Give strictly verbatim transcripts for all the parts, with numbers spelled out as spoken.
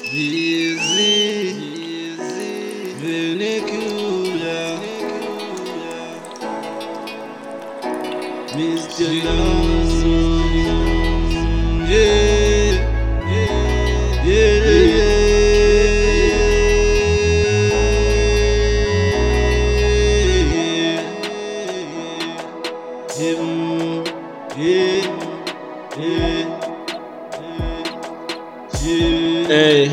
Easy, vernacular, mister Long, yeah, yeah, yeah, yeah, him, yeah, yeah, yeah, hey.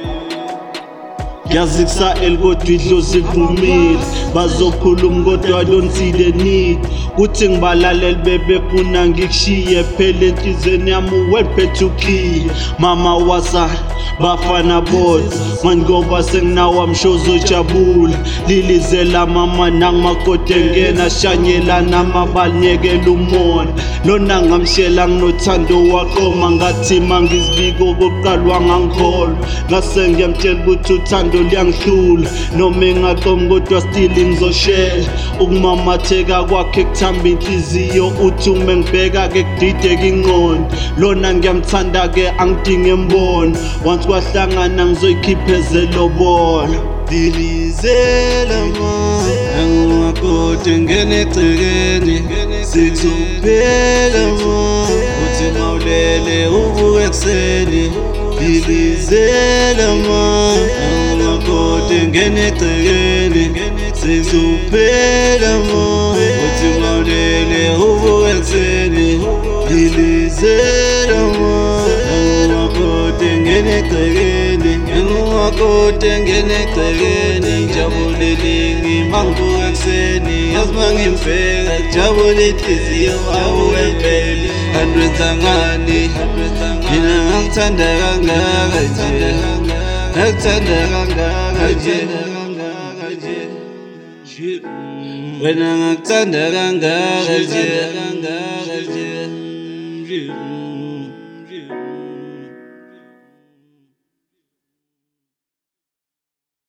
Yaziksa elgodwa idlozi livumile bazokhuluma kodwa I don't see the need kuthi ngibalaleli bebefuna ngikushiye phela enhlizweni yami uwephethe ukhiye mama wasa bafana bodwa manje ngoba senginawo amshozo jabula lilizela mama nangimakode ngena shanyelana amabalekela umona lona ngamshela nginothando waqoma ngathi mangizibiko koqalwa ngangikholwa ngase ngiyamtshela ukuthi uthando liyangihlula noma engaqomi kodwa still ngizoshela ukumamatheka kwakhe kuthamba inhliziyo uthi uma ngibheka-ke kudideka ingqondo lona ngiyamthanda-ke angidinge mbona once kwahlangana ngizoyikhiphezela obona dilizela ma angimakode ngene egcekeni sikuzophela ma uthi mawulele uvuke ekuseni dilizela ma angimakode ngene egcekeni sikuzophela ma uthi mawulele uvuke ekuseni dilizela ma angimakode ngene egcekeni angimakode ngene egcekeni ngijabulele ngimangivuka ekuseni yazi mangimfeka ngijabule inhliziyo awuwempeli andwenza ngani mina ngikuthanda kangaka nje ngikuthanda kangaka nje wena ngikuthanda kangaka nje